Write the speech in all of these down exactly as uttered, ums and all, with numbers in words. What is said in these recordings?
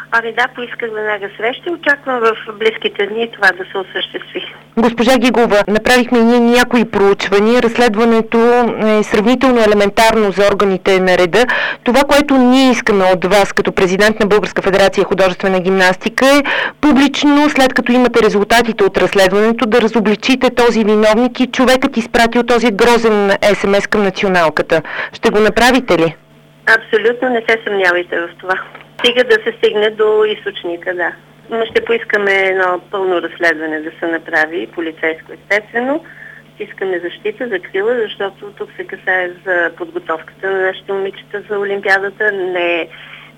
Ами да, поисках веднага среща и очаквам в близките дни това да се осъществи. Госпожа Гигова, направихме ние някои проучвания. Разследването е сравнително елементарно за органите на реда. Това, което ние искаме от вас като президент на Българска федерация художествена гимнастика е публично, след като имате резултатите от разследването, да разобличите този виновник и човекът изпратил този грозен ес ем ес към националката. Ще го направите ли? Абсолютно не се съмнявайте в това. Стига да се стигне до източника, да. Но ще поискаме едно пълно разследване да се направи, полицейско естествено. Искаме защита, закрила, защото тук се касае за подготовката на нашите момичета за Олимпиадата. Не,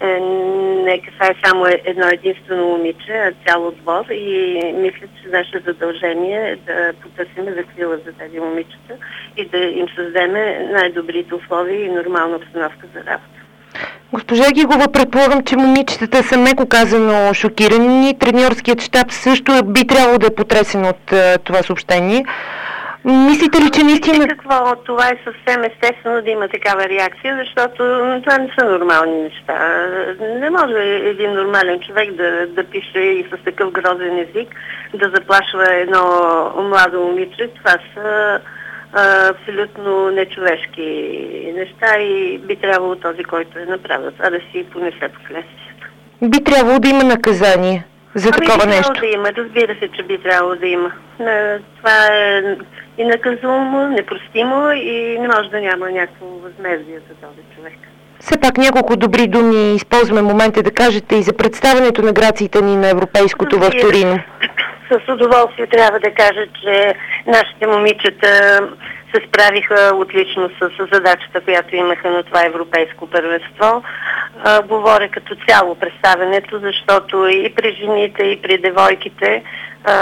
не касае само едно единствено момиче, а цял отбор. И мисля, че наше задължение е да потърсим закрила за тези момичета и да им създадем най-добрите условия и нормална обстановка за работа. Госпожа Гигова, предполагам, че момичетата са меко казано шокирани. Треньорският щаб също би трябвало да е потресен от uh, това съобщение. Мислите ли, че наистина... Какво? Това е съвсем естествено да има такава реакция, защото това не са нормални неща. Не може един нормален човек да, да пише и с такъв грозен език да заплашва едно младо момиче. Това са абсолютно нечовешки неща и би трябвало този, който е направил това, да си понесе последствията. Би трябвало да има наказание за ами такова би нещо. Да има, разбира се, че би трябвало да има. Това е и наказуемо, непростимо и не може да няма някакво възмездие за този човек. Все пак няколко добри думи използваме момента да кажете и за представянето на грациите ни на европейското в Торино. С удоволствие трябва да кажа, че нашите момичета се справиха отлично с задачата, която имаха на това европейско първенство. А, говоря като цяло представянето, защото и при жените, и при девойките а,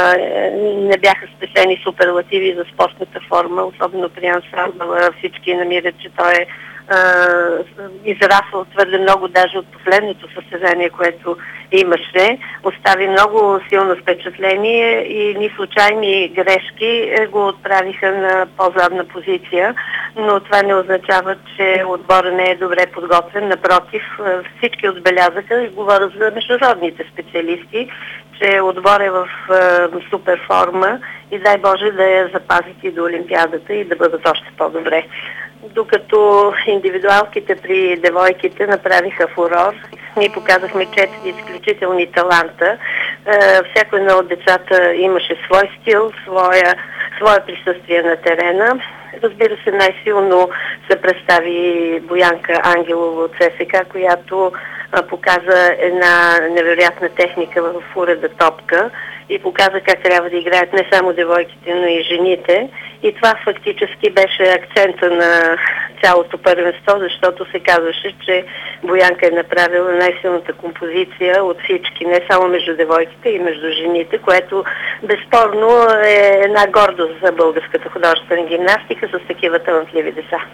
не бяха спесени суперлативи за спортната форма, особено при ансамбъла. Всички намират, че той е Uh, израсъл твърде много, даже от последното състезание, което имаше. Остави много силно впечатление и ни случайни грешки го отправиха на по-задна позиция, но това не означава, че отбора не е добре подготвен. Напротив, всички отбелязаха, и говоря за международните специалисти, че отбор е в uh, супер форма и дай Боже да я запазят и до Олимпиадата и да бъдат още по-добре. Докато индивидуалките при девойките направиха фурор, ние показахме четири изключителни таланта. Всяко едно от децата имаше свой стил, своя, свое присъствие на терена. Разбира се, най-силно се представи Боянка Ангелова от ЦСКА, която показа една невероятна техника в уреда топка и показа как трябва да играят не само девойките, но и жените. И това фактически беше акцента на цялото първенство, защото се казваше, че Боянка е направила най-силната композиция от всички, не само между девойките и между жените, което безспорно е една гордост за българската художествена гимнастика с такива талантливи деца.